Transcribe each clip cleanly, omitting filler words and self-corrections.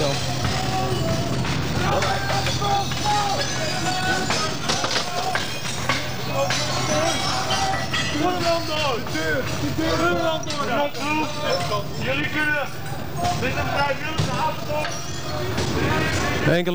zelf. Jullie kunnen met een vrijwillige aftocht. Enkele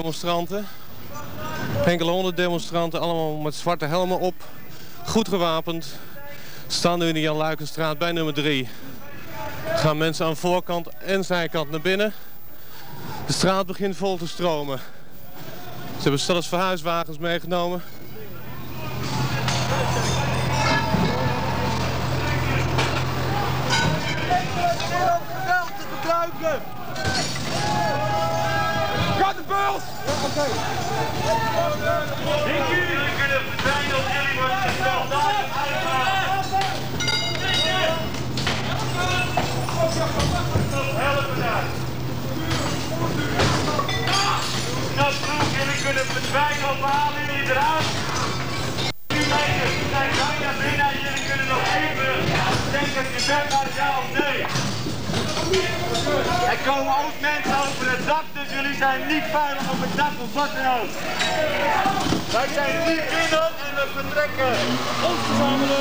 honderd demonstranten, allemaal met zwarte helmen op, goed gewapend. Staan nu in de Jan Luikenstraat bij nummer 3. Gaan mensen aan voorkant en zijkant naar binnen. De straat begint vol te stromen. Ze hebben zelfs verhuiswagens meegenomen. Geweld te gebruiken! Gaat de bult! Oké. Jullie kunnen verdwijnen of jullie worden gesteld. Helpen daar! Dat vroeg, jullie kunnen verdwijnen of halen jullie eruit. Jullie zijn bijna binnen en jullie kunnen nog even denken of je bent naar ja of nee. Er komen ook mensen over het dak, dus jullie zijn niet veilig op het dak of wat dan ook. Wij zijn niet binnen en we vertrekken. Ons verzamelen,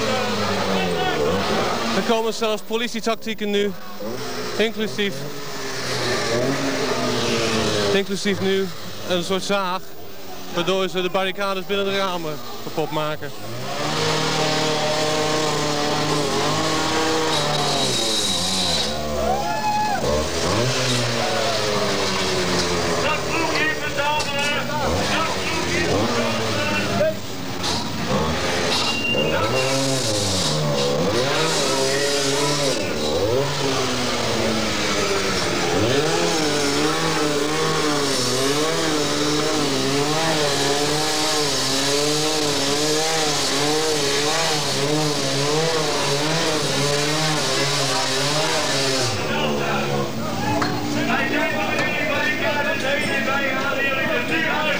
Er komen zelfs politietactieken nu, inclusief nu een soort zaag, waardoor ze de barricades binnen de ramen kapot maken. dat vroeg hier verzamelen. Dat vroeg hier verzamelen. Wij zijn van jullie barricades heen en wij halen jullie er nu uit.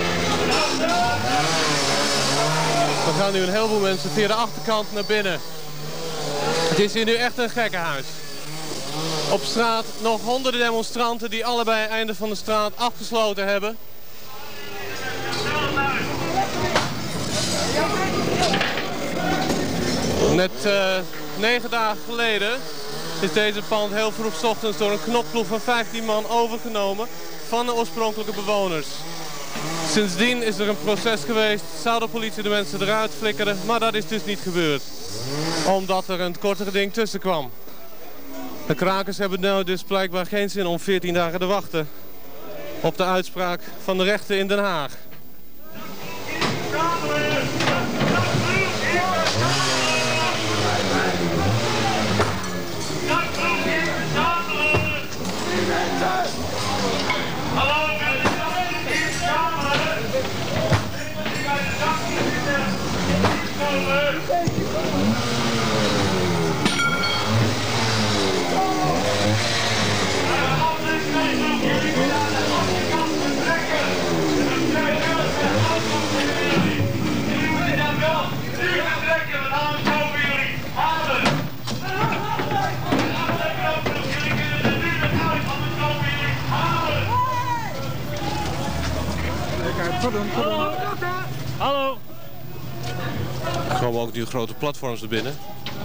Er gaan nu een heleboel mensen via de achterkant naar binnen. Het is hier nu echt een gekkenhuis. Op straat nog honderden demonstranten die allebei einde van de straat afgesloten hebben. Net 9 dagen geleden is deze pand heel vroeg 's ochtends door een knokploeg van 15 man overgenomen van de oorspronkelijke bewoners. Sindsdien is er een proces geweest, zou de politie de mensen eruit flikkeren, maar dat is dus niet gebeurd. Omdat er een korte geding tussen kwam. De krakers hebben nu dus blijkbaar geen zin om 14 dagen te wachten op de uitspraak van de rechter in Den Haag. Hallo, willen jullie hier verzamelen? Hallo! Er komen ook nu grote platforms er binnen.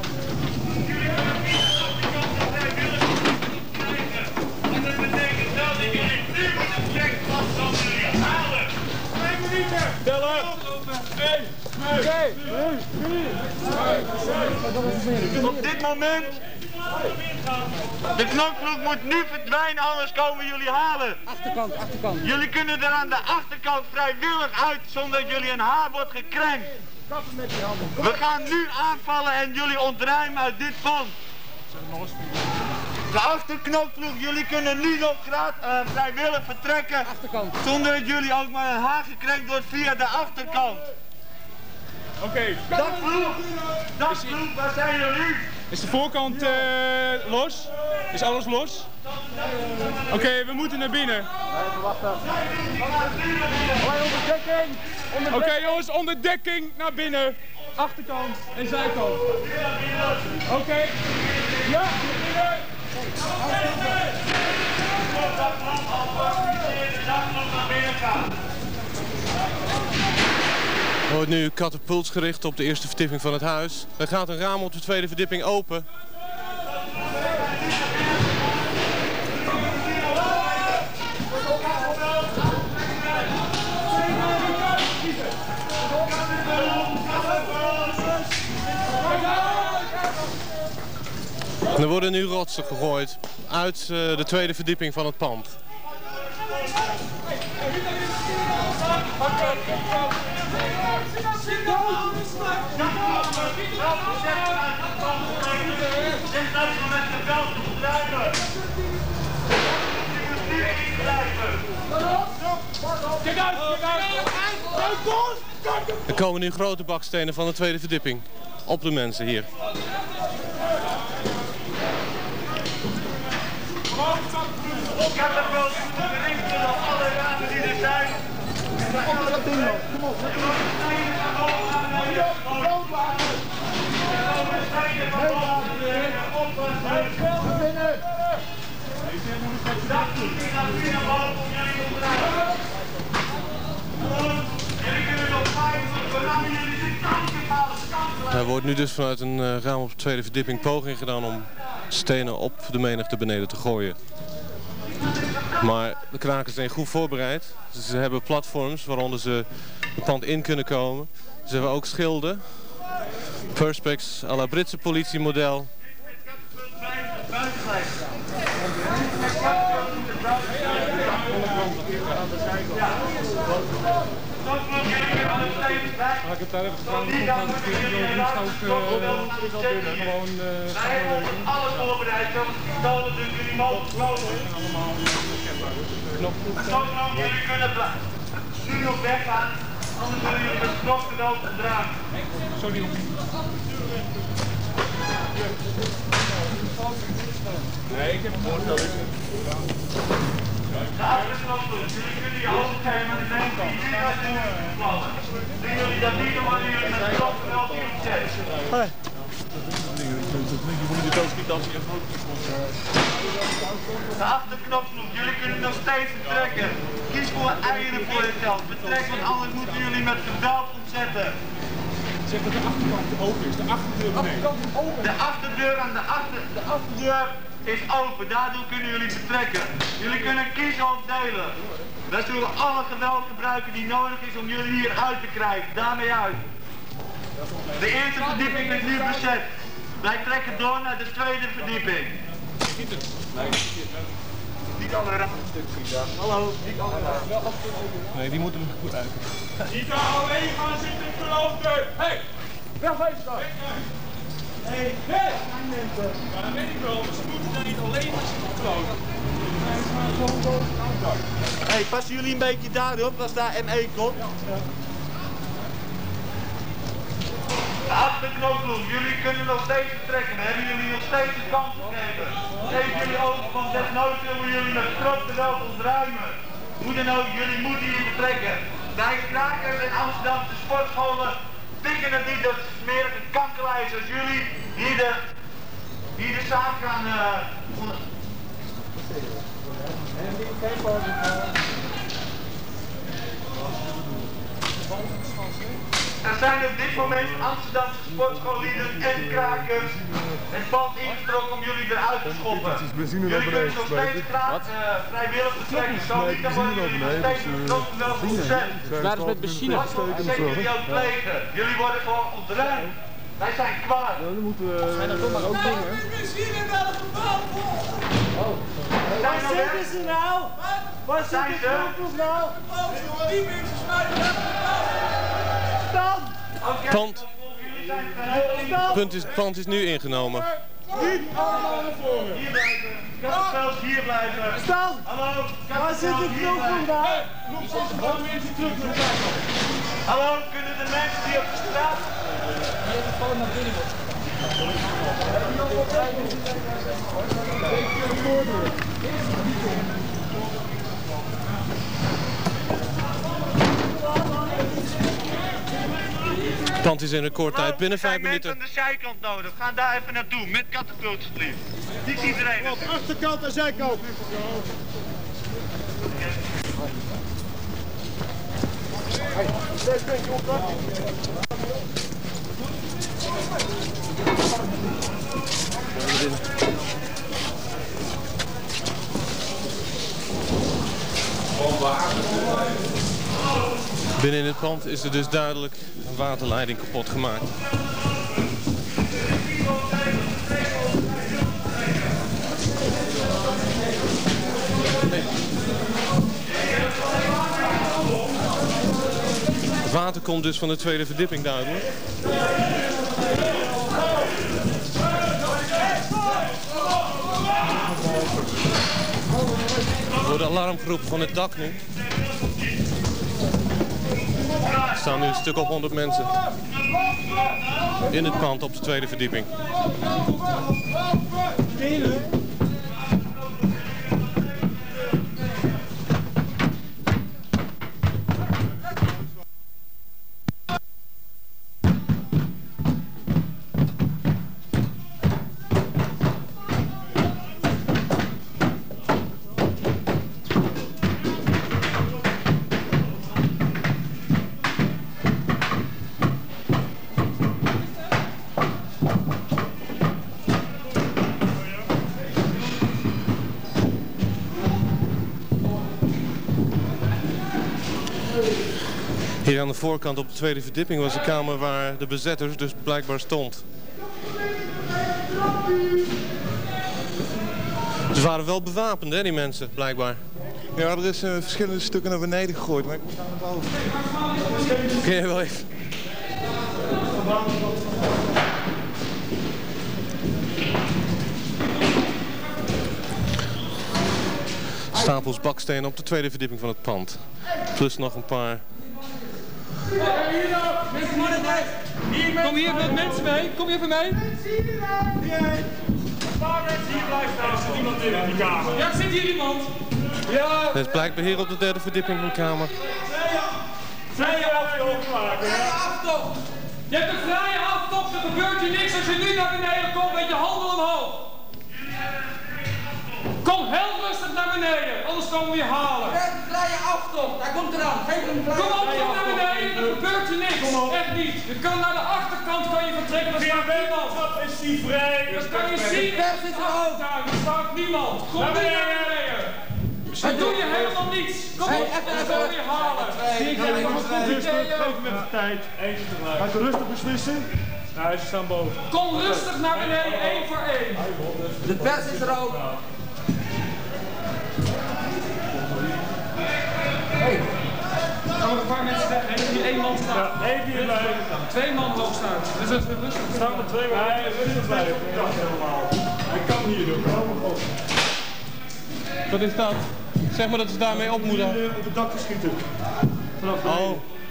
Op dit moment, de knokploeg moet nu verdwijnen, anders komen jullie halen. Achterkant. Jullie kunnen er aan de achterkant vrijwillig uit zonder dat jullie een haar wordt gekrenkt. We gaan nu aanvallen en jullie ontruimen uit dit pand. De achterknokploeg, jullie kunnen nu nog vrijwillig vertrekken. Achterkant. Zonder dat jullie ook maar een haar gekrenkt wordt via de achterkant. Oké. Dagploeg, waar zijn jullie? Is de voorkant los? Is alles los? Oké, we moeten naar binnen. Oké jongens, onderdekking naar binnen. Achterkant en zijkant. Oké. Ja, naar binnen. Er wordt nu katapults gericht op de eerste verdieping van het huis. Er gaat een raam op de tweede verdieping open. Er worden nu rotsen gegooid uit de tweede verdieping van het pand. Er komen nu grote bakstenen van de tweede verdieping op de mensen hier. Katapult richten op alle ramen die er zijn. Er wordt nu dus vanuit een raam op de tweede verdieping poging gedaan om stenen op de menigte beneden te gooien. Maar de krakers zijn goed voorbereid. Ze hebben platforms waaronder ze het pand in kunnen komen. Ze hebben ook schilden. Perspex à la Britse politiemodel. Maar ik heb daar even gevraagd om van de keer nu zou ik gewoon samenwerken. Alles voorbereid, zodat jullie mogen sloten. Jullie kunnen nu nog weggaan, anders zullen jullie met knop geweld gedragen. Sorry. Nee, ik heb het gehoord. De afgesloten, jullie kunnen je hoofd geven met de mensen die hier naartoe vallen. Doen jullie dat niet, dan worden jullie met knop geweld ingezet. De achterknopsnoep, jullie kunnen nog steeds vertrekken. Kies voor eieren voor je geld. Betrek, want anders moeten jullie met geweld ontzetten. Zeg dat de achterkant open is, de achterdeur beneden. De achterdeur aan de achterdeur is open, daardoor kunnen jullie vertrekken. Jullie kunnen kiezen of delen. Wij zullen alle geweld gebruiken die nodig is om jullie hier uit te krijgen. Daarmee uit. De eerste verdieping is nu bezet. Wij trekken door naar de tweede verdieping. Die kan er hallo, die kan er. Nee, die moeten er goed uit. Niet alleen gaan zitten kloten! Hey! Wegwezen dan! Hey! Hey! Ja, dat weet ik wel, maar ze moeten daar niet alleen maar zitten kloten. Hey, passen jullie een beetje daarop als daar ME komt? De achterknoploem, jullie kunnen nog steeds vertrekken. We hebben jullie nog steeds de kans gegeven. Geef jullie open, want desnoods zullen jullie met groot geweld ontruimen. Hoe dan ook, jullie moeten hier vertrekken. Bij krakers en Amsterdamse sportscholen pikken het niet dat smerige kankerlijst als jullie hier de zaak gaan Er zijn op dit moment Amsterdamse sportschoollieden en krakers het pand ingetrokken om jullie eruit te schoppen. Jullie kunnen nog steeds vrijwillig vertrekken. Zo niet, dan worden jullie nog steeds wel gezet. Waar is met benzine? Wat voor verzet jullie ook plegen? Jullie worden gewoon ontruimd. Wij zijn kwaad. Ja, dan moeten we ook dingen. Waar zitten ze nou? Waar zijn zitten ze? knoppels nou? Het pand is nu ingenomen. Niet allemaal naar voren. Hier blijven. Kattenveld, hier blijven. Stan! Hallo, Waar zit de knoppels nou? Hallo, kunnen de mensen die op de straat... Het pand is in recordtijd binnen 5 minuten. aan de zijkant nodig. Ga daar even naartoe met katapult alsjeblieft. Niet iedereen. Achterkant en zijkant. Binnen in het pand is er dus duidelijk een waterleiding kapot gemaakt. Het water komt dus van de tweede verdieping duidelijk. Er wordt alarm geroepen van het dak nu. Er staan nu een stuk op 100 mensen in het pand op de tweede verdieping. Hier aan de voorkant op de tweede verdieping was de kamer waar de bezetters dus blijkbaar stond. Ze waren wel bewapend, hè, die mensen, blijkbaar. Ja, er is verschillende stukken naar beneden gegooid, maar ik moet naar boven. Kun je wel even... Stapels bakstenen op de tweede verdieping van het pand. Plus nog een paar... Kom hier met mensen mee, kom je even mee? Een paar mensen hier blijven staan. Er zit iemand in die kamer. Ja, zit hier iemand? Ja, Het is blijkbaar hier op de derde verdieping van de kamer. vrije aftocht maken. Je hebt een vrije aftocht, er gebeurt je niks als je nu naar beneden komt met je handen omhoog. Kom heel rustig naar beneden, anders komen we je halen. Een vrije aftocht, hij komt eraan. Geef hem een vrije Kom aftocht. op naar beneden, er gebeurt je niks. Echt niet. Je kan naar de achterkant vertrekken, daar staat niemand. Dat is die vrij. Dat kan je zien. Pers is er ook. Daar staat niemand. Kom nu naar beneden. Dan doe je helemaal niets. Kom op, we zullen je halen. Geef me de tijd. Eentje tegelijk. Ga ik rustig beslissen? Nee, ze staan boven. Kom rustig naar beneden, één voor één. De pers is er ook. Gaan we een paar mensen weg, hè? Hier één man staat. Ja, één hier blijven. 2 man hoog staan. Dus dat is rustig. Staan er 2 man. Nee, rustig blijven. Ik kan hier doen. Wat is dat? Zeg maar dat ze daarmee op moeten. Op het dak geschieten. Vanaf de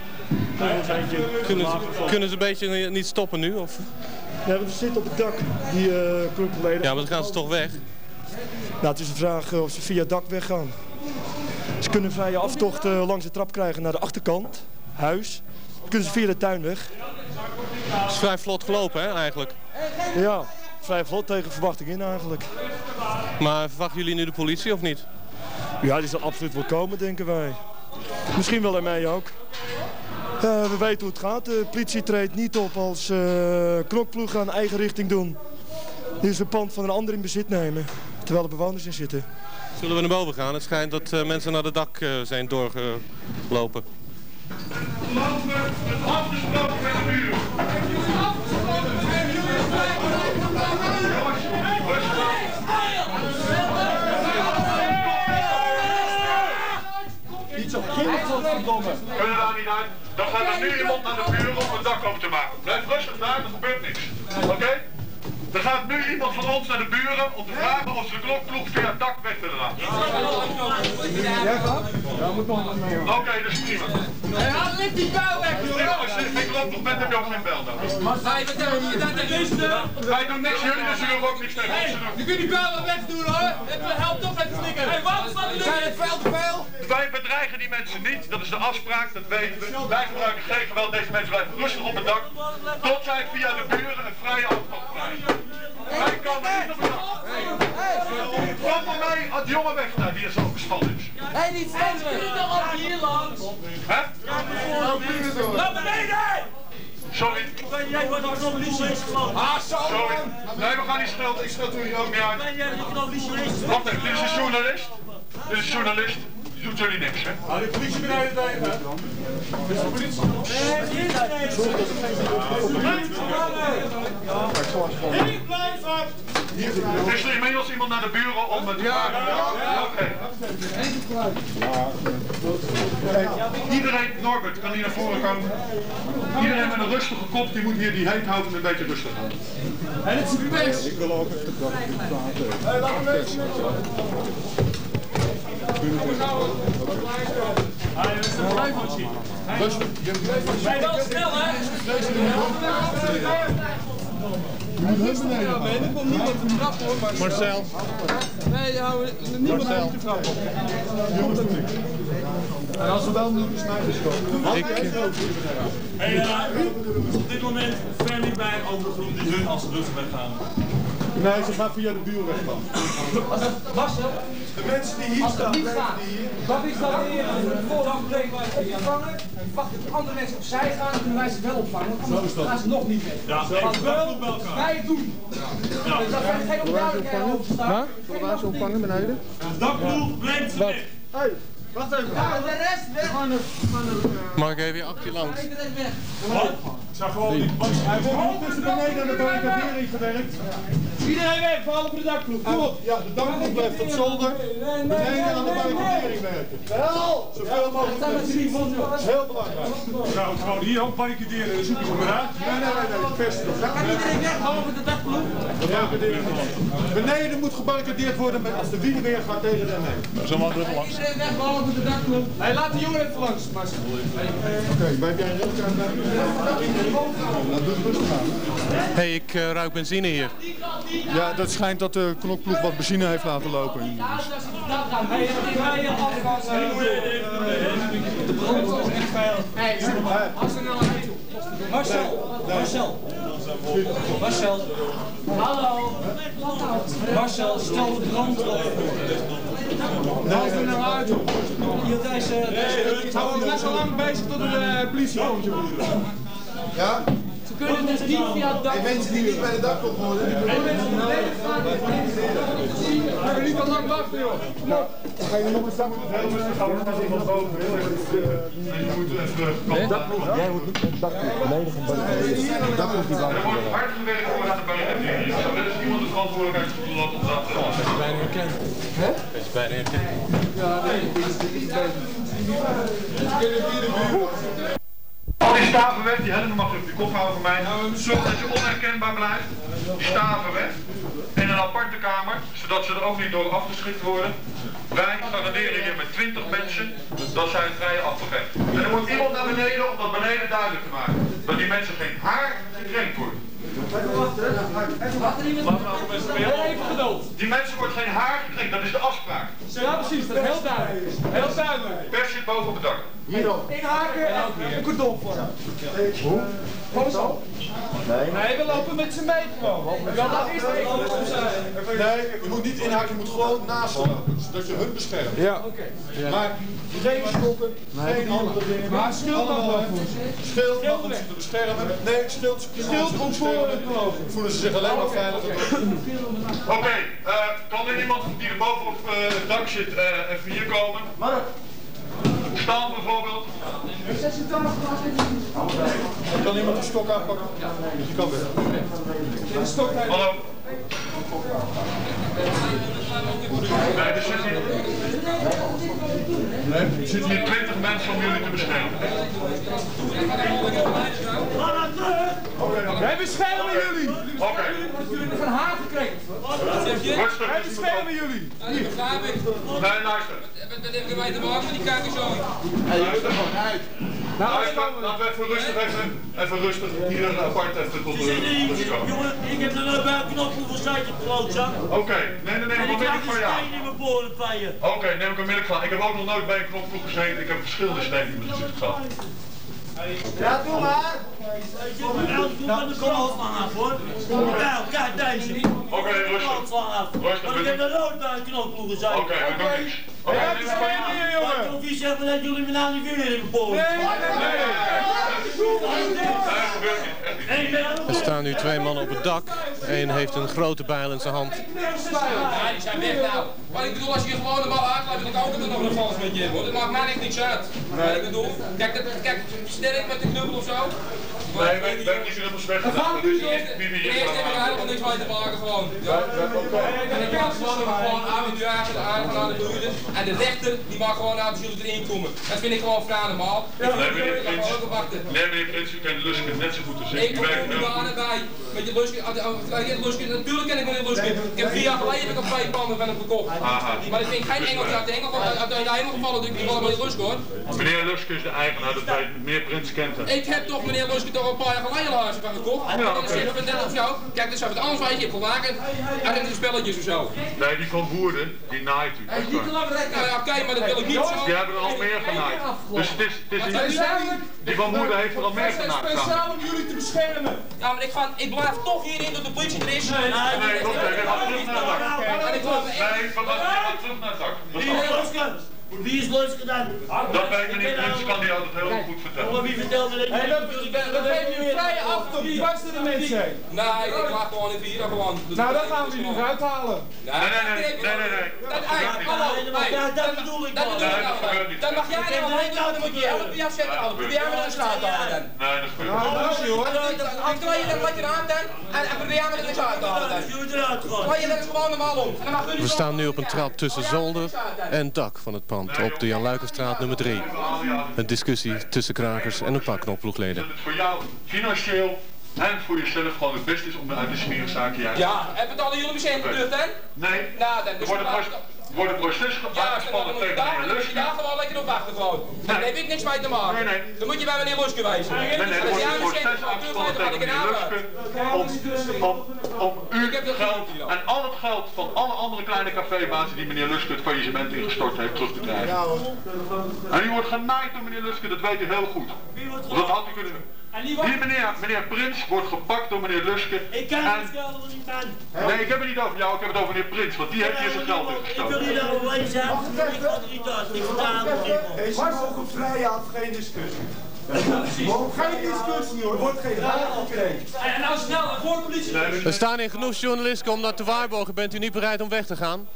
Kunnen ze een beetje niet stoppen nu? Of? Ja, we zitten op het dak, die clubleden. Ja, maar dan gaan ze toch weg? Nou, het is de vraag of ze via het dak weggaan. Ze kunnen vrije aftocht langs de trap krijgen naar de achterkant, huis. Dan kunnen ze via de tuin weg. Het is vrij vlot gelopen, hè, eigenlijk. Ja, vrij vlot tegen verwachting in eigenlijk. Maar verwachten jullie nu de politie of niet? Ja, die zal absoluut wel komen, denken wij. Misschien wel aan mij ook. We weten hoe het gaat. De politie treedt niet op als knokploegen aan eigen richting doen. Die is een pand van een ander in bezit nemen, terwijl er bewoners in zitten. Zullen we naar boven gaan? Het schijnt dat mensen naar het dak zijn doorgelopen. afgesproken met de buren. Niet zo gillig, godverdomme. Kunnen we daar niet uit? Dan gaat er nu iemand naar de buren om het dak open te maken. Blijf rustig daar, er gebeurt niks. Oké? Er gaat nu iemand van ons naar de buren om te vragen of ze de knokploeg via het dak weg willen laten. Jij gaat? Ja, moet nog wat mee. Oké, dat is prima. Haal lift die bel weg, joh! Als je geen knokploeg bent, heb je ook geen bel nodig. Hey, wat hebben we hier dan de liste? Wij doen niks, jullie dus jullie hoeven ook niks tegen ons te doen. Je kunt die bel wel wegdoen, hoor! Help toch even slikken! Hey, wat staat er nu? Zijn het veel te veel? Wij bedreigen die mensen niet, dat is de afspraak, dat weten we. Wij gebruiken geen geweld, deze mensen blijven rustig op het dak. Tot zij via de buren een vrije afstand krijgen. Wij komen niet op het dak. Kom maar mee, die jongen weg daar, die is ook gespannen is. Hé, niet steeds, we kunnen toch al hier langs. Hè? Naar beneden! Sorry. Jij wordt ook nog niet zo eens gevallen. Sorry. Nee, we gaan niet schelden. Ik scheld hier ook niet uit. Ben jij nog niet zo eens gevallen? Wacht even, dit is een journalist. Dit is een journalist. Die doet jullie niks, hè? Hou de politie beneden tegen, hè? Dit is de politie. Is er inmiddels iemand naar de buren om het te vragen? Oké. Iedereen, Norbert, kan hier naar voren komen. Iedereen met een rustige kop, die moet hier die heet houden en een beetje rustig houden. En het is best. Ik wil ook even Hij wel snel, hè? Je moet heel beneden. Nee, er komt niemand te trappen hoor. Marcel. Nee, niemand heeft te trappen. Jongens, doe niks. En als we wel nu de snijders komen. Op dit moment ver niet bij over de groep die hun als ze rustig weggaan. Nee, ze gaat via de buurweg dan. Marcel, De mensen die hier staan, niet gaan. Wat is dat hier? Voordanbreek waar je opvangen. Je wacht dat andere mensen opzij gaan en kunnen wij ze wel opvangen. Want anders gaan ze nog niet mee. Ja, Want wel wij het doen. Dus dat zijn geen onduidelijkheid over staan. Zullen wij ze opvangen beneden? De dakploeg brengt ze weg. Hé, wacht even. Ja, de rest weg. Mag ik even je actie langs? Iedereen weg. Ik zag gewoon die bank. Hij wordt niet tussen beneden en de barricadering gewerkt. Iedereen weg, behalve de dakploeg. Kom op. Ja, de dakploeg blijft op zolder. Beneden aan de barricadering werken. Wel! Zoveel mogelijk mensen. Dat is heel belangrijk. Nou, gewoon hier ook barricaderen en dan zoeken ze hem eruit. Nee, best. Dan kan iedereen weg, behalve de dakploeg. Beneden moet gebarricadeerd worden als de wielen weer gaat tegen de heen. Zo mag er even langs. Iedereen weg, behalve de dakploeg. Hey, laat de jongen even langs, Marcel. Oké, ben jij een redkaart bij? Dat doet rustig aan. Hé, ik ruik benzine hier. Ja, dat schijnt dat de knokploeg wat benzine heeft laten lopen. Hey, wij je afvangen. De brand is echt veilig. Hey, als we nou Marcel. Hallo. Marcel, stel de brand op. Als we nou uit. Hier deze. Hou net zo lang bezig tot de politie komt. Ja? Ze kunnen dus niet via het dak. En mensen die niet bij de dakploeg worden. We gaan niet te lang wachten, joh. Dan ga je nog eens dak. Heel rustig, gaan we nog iemand boven. Heel even. En je moet even... Jij moet niet met de dakploeg beneden gaan barricaderen. De dakploeg die Er wordt hard gewerkt voor aan de barricadering. Er is iemand de verantwoordelijkheid voor op dat. Dat is bijna herkend. Dat is bijna herkend. Al die staven weg, die helemaal mag je op je kop houden van mij. Zorg dat je onherkenbaar blijft. Staven weg. In een aparte kamer, zodat ze er ook niet door afgeschikt worden. Wij garanderen hier met 20 mensen dat zij het vrije afgevecht. En er moet iemand naar beneden om dat beneden duidelijk te maken. Dat die mensen geen haar gekrenkt worden. Even geduld. Die mensen wordt geen haar gekrenkt, dat is de afspraak. Ja, precies, dat is heel duidelijk. Heel duidelijk. Pers zit boven op het dak. Inhaken en een cordon vormen. Gewoon zo. Nee, we lopen met z'n mee gewoon. Ja, dat is even rustig zijn. Nee, je moet niet inhaken, je moet gewoon naast lopen, zodat je hun beschermt. Ja. Maar geen schoppen, geen andere dingen. Maar schild mag wel. Schild mag om ze te beschermen. Nee, schild om voor te lopen. Voelen ze zich alleen maar veiliger. Oké, kan er iemand die er boven op het dak zit even hier komen? Staan bijvoorbeeld. Kan iemand een stok aanpakken? Die kan weer. Hallo. Nee, er zitten hier 20 mensen om jullie te beschermen. Wij beschermen jullie! Oké. Jullie van haar gekregen. Rustig. Wij beschermen jullie! Nee, luister. Wat hebben wij te maken met die kakkerzooien? Laten we even rustig hier apart even tot de komen. Jongen, ik heb er bij een knop voor zijtje klootzak. Oké, nee, En ik onmiddellijk krijg van een jou. steen in mijn boren bij je. Oké, neem ik onmiddellijk van. Ik heb ook nog nooit bij een knopvloeg gezeten. Ik heb verschillende stenen in mijn gezicht gehad. Ja, doe maar. van de kroontslag af hoor. Nou, kijk deze. Oké, rustig. Want ik heb er rood bij een knokploeg gezegd. Oké, dat doet niks. Oké, dit is van jou. Of wie zegt dat jullie me nou niet weer in mijn poort? Er staan nu 2 mannen op het dak. Eén heeft een grote bijl in zijn hand. Ja, die zijn weg nou. Maar ik bedoel, als je gewoon de bal aankrijgt, dan kan ik er nog een vals met je hebben. Dat maakt mij echt niks uit. Maar ik bedoel, kijk, sterk met de knuppel of zo. Nee, wij hebben niet helemaal weg gedaan. Dat is wie we hier Eerst heb ik helemaal niks mee te maken gewoon. Ja. En ik maak gewoon aan met de aan de buurten. En de rechter, die maakt gewoon aan dat jullie erin komen. Dat vind ik gewoon vrij normaal. Nee, meneer Prins, u kent Luske net zo goed als ik. Ik kom er niet aan erbij. Met je Luske, natuurlijk ken ik meneer Luske. Ik heb 4 jaar geleden heb ik op 2 panden van hem gekocht. Maar ik vind geen Engels uit de Engel gevallen, dus ik wel meneer Luske hoor. Meneer Luske is de eigenaar, dat wij meneer Prins kent hem. Ik heb toch meneer Luske toch een paar jaar geleden laarzen van gekocht. En dan zeggen we net of zo. Kijk, dus het anders weet je hebt gewaken. En dan de spelletjes of zo. Nee, die van Woerden, die naait u. Ja, oké, maar dat wil ik niet zo. Die hebben er al meer genaaid. Dus het is die van Woerden heeft er al meer genaaid. Speciaal om jullie te beschermen. Ja, maar ik blijf toch hierin dat de politie er is. Nee, oké, we gaan terug naar het dak. Nee, we gaan terug naar het dak. Wie is Luske dan? Dat weet meneer Prins, kan die altijd heel goed vertellen. Maar wie vertelt me dat? We geven jullie vrije aftocht, wie was er de mensen heen? Nee, ik laat gewoon even hier gewoon. Nou, dan gaan we jullie eruit halen. Nee. Dat bedoel ik wel. Dan mag jij er wel heen gaan, dan moet je helpen bij jou zetten. Probeer jij me er eens uit te halen dan. Nee, dat gebeurt niet. Nou, dat is hoor. Dan kleed je er lekker aan dan en probeer jij me er eens uit te halen dan. Kleed je er eens gewoon normaal om. We staan nu op een trap tussen zolder en dak van het pand op de Jan Luikenstraat nummer 3. Een discussie tussen krakers en een paar knopploegleden. Dat het voor jou financieel en voor jezelf gewoon het beste is om uit de smeerzaakje uit te Ja, hebben het alle jullie misschien gebeurd hè? Nee, Nou, dan er wordt een proces aangespannen tegen meneer Luske. Ja, gewoon lekker op wachten gewoon. Daar heb ik niks mee te maken. Nee. Dan moet je bij meneer Luske wijzen. Nee, er wordt een proces aangespannen tegen meneer Luske om uw geld en al het geld van alle andere kleine cafébazen die meneer Luske het faillissement ingestort heeft terug te krijgen. En u wordt genaaid door meneer Luske, dat weet u heel goed. Dat had u kunnen doen. Hier meneer Prins wordt gepakt door meneer Luske. Ik kan het geld er niet aan. Nee, ik heb het niet over jou, ik heb het over meneer Prins, want die heeft hier zijn geld ingestoken. Ik wil niet over wezen, ik kan het niet uit. Ik vertaal het niet. Deze mogen vrij af, geen discussie. Geen discussie hoor, er wordt geen raad gekregen. En nou snel, voor de politie. Er staan hier genoeg journalisten om dat te waarborgen. Bent u niet bereid om weg te gaan?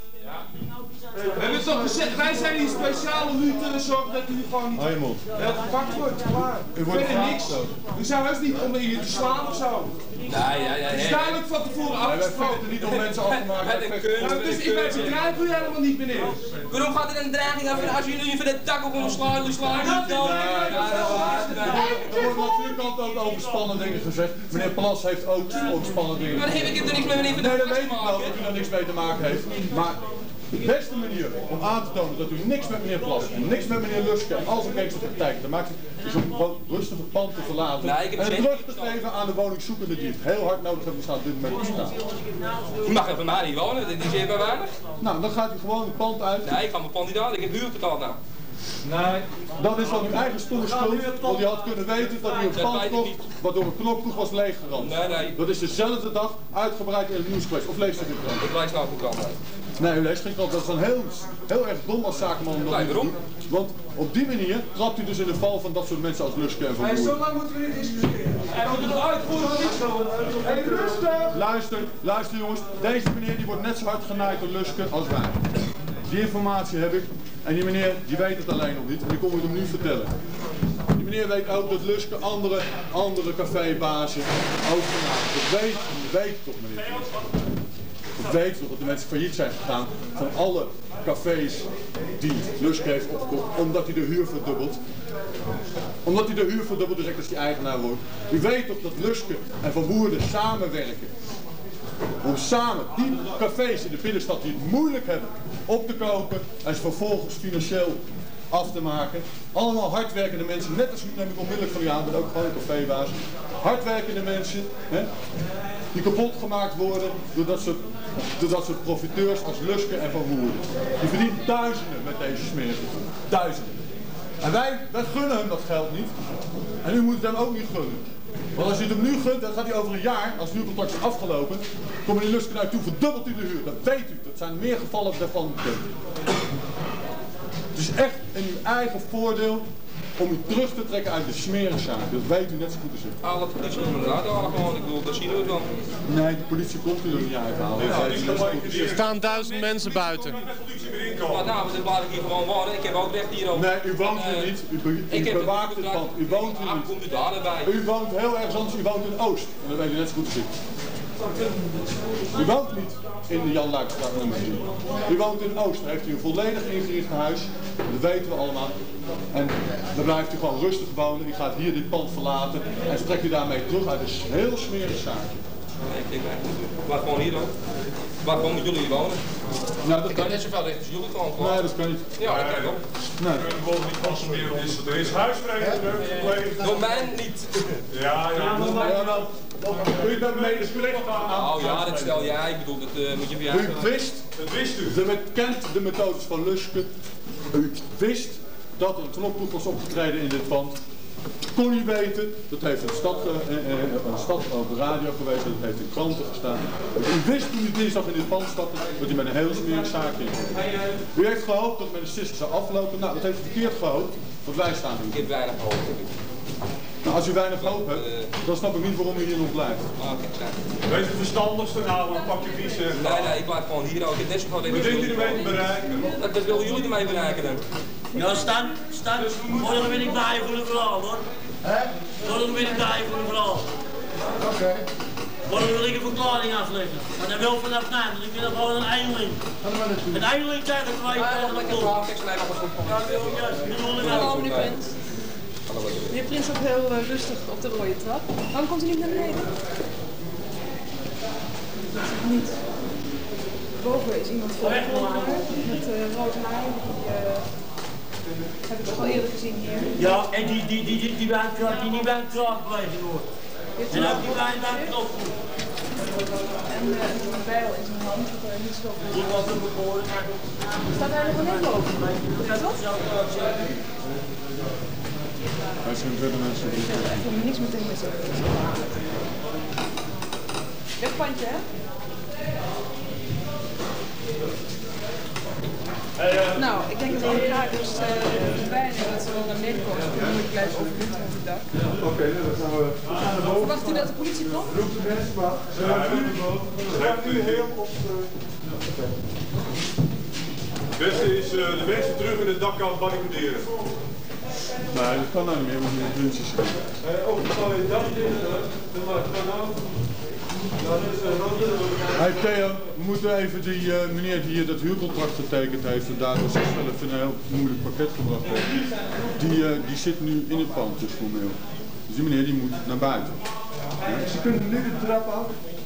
We hebben toch gezegd, wij zijn hier speciaal om u te zorgen dat u gewoon niet gepakt wordt. Klaar. U wordt niks. U zou heus niet om hier te slaan of zo. Nee. Het is duidelijk van tevoren afgesproken. Niet om mensen af te maken. Dus ik begrijp u helemaal niet, meneer. Waarom gaat er een dreiging over als jullie van het dak op een slaan? Er wordt natuurlijk ook over spannende dingen gezegd. Meneer Plas heeft ook spannende dingen Maar heb ik er niks met meneer Van der Nee, dat Plas weet te ik wel, maken? dat u daar niks mee te maken heeft. Maar de beste manier om aan te tonen dat u niks met meneer Plas en niks met meneer Luske en al zijn gangsterpraktijken te maken heeft, is om gewoon rustig het pand te verlaten. Nee, ik heb en geen- terug te geven aan de woningzoekenden die het heel hard nodig hebben, staan op dit moment op straat. Je mag er bij mij niet wonen, dat is hier bij weinig. Nou, dan gaat u gewoon het pand uit. Nee, ik ga mijn pand niet aan, ik heb huur betaald nou. Nee, dat is van uw eigen stomme schuld, want u had kunnen weten dat u een pand kocht waardoor een knokploeg was leeggeramd. Nee. Dat is dezelfde dag uitgebreid in het nieuws geweest. Of leest u dit krant? Ik lees nou op de krant uit. Nee, u leest geen krant. Dat is dan heel erg dom als zakenman om dat te doen. Want op die manier trapt u dus in de val van dat soort mensen als Luske en Van Boer. Zo lang moeten we niet discussiëren. En we moeten uitvoeren niet zo. Hey, rustig! Luister jongens. Deze meneer die wordt net zo hard genaaid door Luske als wij. Die informatie heb ik. En die meneer die weet het alleen nog niet. En die kom ik hem nu vertellen. Die meneer weet ook dat Luske andere cafébazen ook genaaid. Dat weet toch meneer. Ik weet toch dat de mensen failliet zijn gegaan van alle cafés die Luske heeft opgekocht, omdat hij de huur verdubbelt. Omdat hij de huur verdubbelt, direct als hij eigenaar wordt. U weet toch dat Luske en Van Woerden samenwerken. Om samen die cafés in de binnenstad die het moeilijk hebben op te kopen en ze vervolgens financieel af te maken. Allemaal hardwerkende mensen, net als u, neem ik onmiddellijk van u aan, maar ook gewoon een cafébaas. Hardwerkende mensen, hè, die kapot gemaakt worden doordat soort profiteurs als Luske en Van Woerden. Die verdienen duizenden met deze smerige. Duizenden. En wij gunnen hem dat geld niet. En u moet het hem ook niet gunnen. Want als je het hem nu gunt, dan gaat hij over een jaar, als het huurcontract is afgelopen, komen die lusken uit toe, verdubbelt u de huur. Dat weet u. Dat zijn meer gevallen daarvan bekend. Het is echt in uw eigen voordeel om u terug te trekken uit de smerenzaak. Dat weet u net zo goed als ik. Alle politie moet inderdaad gewoon, ik bedoel, dat zien we dan. Nee, de politie komt u er niet uithalen. Er staan 1000 mensen buiten. Maar nou, dan blijf ik hier gewoon wonen. Ik heb ook recht hier ook. Nee, u woont hier niet. U bewaakt het pand. U woont hier niet. Komt u daar erbij? U woont heel ergens anders. U woont in Oost. En dat weet u net zo goed als ik. U woont niet in de Jan Luikstraat nummer 3. U woont in Oost. Daar heeft u een volledig ingericht huis. Dat weten we allemaal. En dan blijft u gewoon rustig wonen. U gaat hier dit pand verlaten. En strekt u daarmee terug uit een heel smerig zaakje. Nee, ik blijf gewoon hier dan. Ik blijf gewoon met jullie wonen. Nou, dat ik kan net zoveel recht als jullie gewoon. Nee, dat kan niet. Ja, dat kan wel. Nee. Bijvoorbeeld niet consumeren, er is huisvrede gepleegd. Door mij niet. Ja, U bent medeplichtig aan. Oh ja, dat stel jij. Ik bedoel, dat moet je weer uit. U wist, kent de methodes van Luske. U wist dat er een knokploeg was opgetreden in dit pand. Kon u weten, dat heeft een stad op de radio geweest, dat heeft in kranten gestaan. U wist toen u dinsdag in dit pand stapte, dat u met een heel smerig zaakje in ging. U heeft gehoopt dat het met de sisser zou aflopen. Nou, dat heeft u verkeerd gehoopt, want wij staan hier. Ik heb weinig hoop. Nou, als u weinig hoop hebt, dan snap ik niet waarom u hier nog blijft. Wees het verstandigste nou, een pakje vies. Nee, ik blijf gewoon hier ook. Ik heb net zo gewoon wat denkt u ermee te bereiken? Dat willen jullie ermee bereiken dan? Ja, Stan, morgen ben ik bij je voor de verhaal hoor. Morgen ben ik bij je voor de verhaal. Oké. Morgen wil ik een verklaring afleggen. Maar dat wil vanaf nu, want ik ben er gewoon een eenling. Een eenling zeg ik waar je tegen me komt. Hallo meneer Prins. Meneer Prins ook heel rustig op de rode trap. Waarom komt u niet naar beneden? Dat is niet. Boven is iemand voorgelopen met rood haar. Heb ik toch al eerder gezien hier. Ja, en die bij een kraakbeweging hoort. En ook die bij een knopgroep. En een bijl in zijn hand, dat er niet zo veel. Die was ook behoorlijk. Staat hij nog wel in boven? Ja, toch? Wij zijn verder mensen. Ik heb er niks meteen met zo'n. Wegpandje, hè? Nou, ik denk dat we graag dus bijna dat ze wel naar beneden komen. Dat we niet blijven overwinnen over het dak. Oké, dan gaan we naar boven. Verwacht u dat de politie komt? Roep de mensen maar. Gaat u heel op. Het beste is de mensen terug in het dakkant barricaderen. Nee, dat kan nou niet meer, want die puntjes. Overval in het dak dat kan nou. Hey Theo, we moeten even die meneer die hier dat huurcontract getekend heeft en daardoor zichzelf in een heel moeilijk pakket gebracht heeft, die zit nu in het pand dus formeel. Dus die meneer die moet naar buiten. Ja? Ze kunnen nu de trap af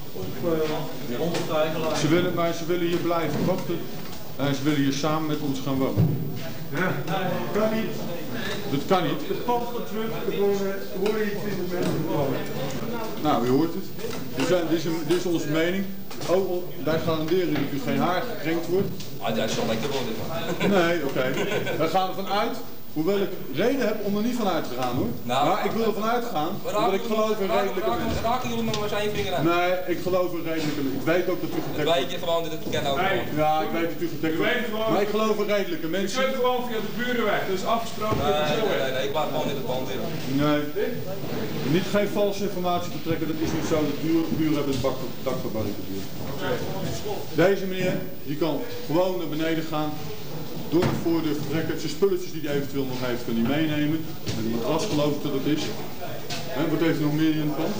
of ze willen hier blijven wachten en ze willen hier samen met ons gaan wonen. Ja, kan niet. Dat kan niet. Het pand gaat terug, er worden iets in de mensen gekomen. Nou, u hoort het. Dit is onze mening. Oh, wij garanderen dat u geen haar gekrenkt wordt. Ah, dat is wel lekker worden. Nee, oké. Wij gaan ervan uit, hoewel ik reden heb om er niet van uit te gaan hoor. Nou, maar ik wil ervan uitgaan, omdat ik geloof in redelijke mensen. Raken jullie maar zijn vinger aan? Nee, ik geloof in redelijke mensen. Ik weet ook dat u gedekt wordt. Weet je gewoon dat het ken ook. Ja, ik weet dat u gedekt wordt. Maar ik geloof in redelijke mensen. Je kunt gewoon via de burenweg, dus afgesproken. Nee, ik laat gewoon in het pand in. Nee, niet geen valse informatie te trekken, dat is niet zo. De buren hebben het dak gebarricadeerd. Deze meneer, die kan gewoon naar beneden gaan, door de voordeur vertrekken. Zijn spulletjes die hij eventueel nog heeft, kan hij meenemen. En de matras geloof ik dat het is. Wat heeft er nog meer in het pand?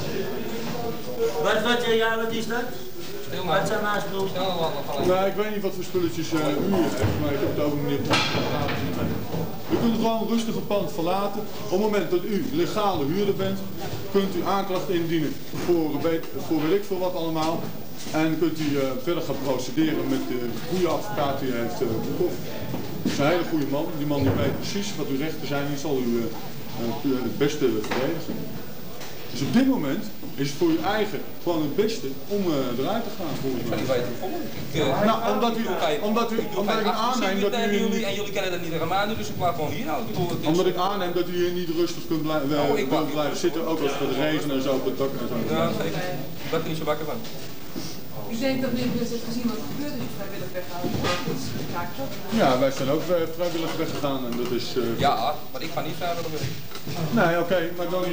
Wat is dat? Wat zijn mijn spullen? Nou, ik weet niet wat voor spulletjes u heeft, maar ik heb het over meneer U kunt gewoon rustig het pand verlaten. Op het moment dat u legale huurder bent, kunt u aanklacht indienen voor weet ik veel wat allemaal. En kunt u verder gaan procederen met de goede advocaat die u heeft gekocht. Dat is een hele goede man. Die man die weet precies wat uw rechten zijn en zal u het beste verdedigen. Dus op dit moment is het voor je eigen gewoon het beste om eruit te gaan volgens mij. Nou, omdat ik aanneem dat u... En jullie kennen dat niet tegen mij, dus ik blijf gewoon hier nou. Omdat ik aanneem dat u hier niet rustig kunt blijven zitten, ook als het gaat regenen en zo op het dak en zo. Ja, zeker. Ik ben er niet zo wakker van. Ik denk dat meneer Bus heeft gezien wat er gebeurd is vrijwillig weghouden. Dat is vaak toch? Ja, wij zijn ook vrijwillig weggegaan en dat is... Ja, maar ik ga niet vrijwillig weg. Nee, oké, maar dan...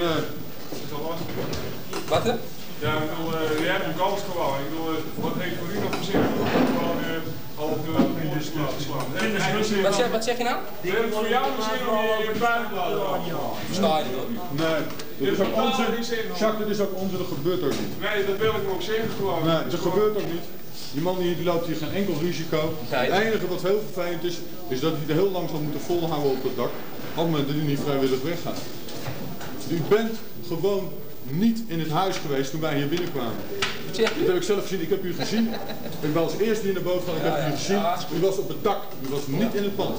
Wat hè? Ja, ik bedoel, jij hebt ook alles gewoon. Ik bedoel, wat heeft voor u nog gezegd? Gewoon half in discussie. Wat zeg je nou? We hebben voor jou een zin om je buiten te laten gaan. Versta je dat? Nee, dit is ook onzin. Jacques, dit is ook onzin, dat gebeurt ook niet. Nee, dat wil ik ook zeggen gewoon. Nee, dat gebeurt ook niet. Die man die loopt hier geen enkel risico. Het enige wat heel vervelend is, is dat hij er heel lang zal moeten volhouden op het dak. Op het moment dat hij niet vrijwillig weggaat. U bent gewoon niet in het huis geweest toen wij hier binnenkwamen. Dat heb ik zelf gezien, ik heb u gezien. Ik ben als eerste hier naar boven gegaan, ik heb u gezien. U was op het dak, u was niet in het pand.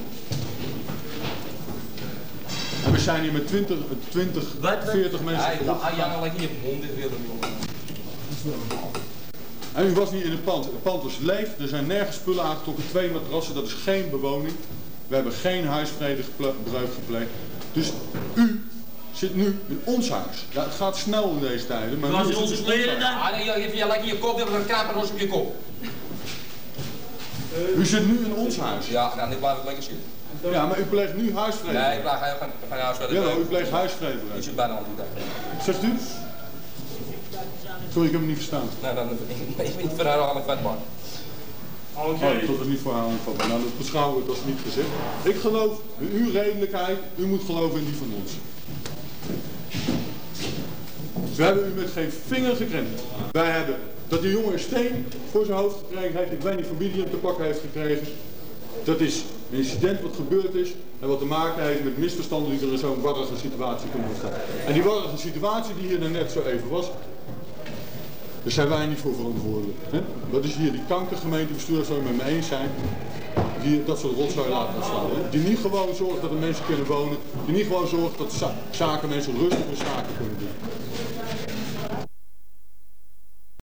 En we zijn hier met 20, 40 mensen. Ja, lijkt hier honderd willen. En u was niet in het pand. Het pand was leeg, er zijn nergens spullen aangetrokken, 2 matrassen, dat is geen bewoning. We hebben geen huisvredebreuk gepleegd. Dus u zit nu in ons huis. Ja, het gaat snel in deze tijden. Maar was in onze kleren dan? Je lijkt in je kop, dan krapen we op je kop. U zit nu in ons huis. Ja, nou, ik blijf het lekker zitten. Ja, maar u pleegt nu huisvrede. Nee, ik pleeg geen huisvrede. Ja, u pleegt huisvrede. Ik zit bijna al die dag. Zegt u? Sorry, ik heb hem niet verstaan. Nee, dan ik ben niet voor herhaling vatbaar. Oh, dat is niet voor herhaling vatbaar. Nou, dat beschouwen we als niet gezegd. Ik geloof in uw redelijkheid, u moet geloven in die van ons. We hebben u met geen vinger gekrenkt. Wij hebben dat die jongen een steen voor zijn hoofd gekregen heeft. Ik weet niet van wie die hem te pakken heeft gekregen. Dat is een incident wat gebeurd is en wat te maken heeft met misverstanden die er in zo'n warrige situatie kunnen ontstaan. En die warrige situatie die hier net zo even was, daar zijn wij niet voor verantwoordelijk. Hè? Dat is hier die kankergemeentebestuur, zou je met me eens zijn, die dat soort rotzooi laten ontstaan. Hè? Die niet gewoon zorgt dat de mensen kunnen wonen, die niet gewoon zorgt dat zaken mensen rustig hun zaken kunnen doen.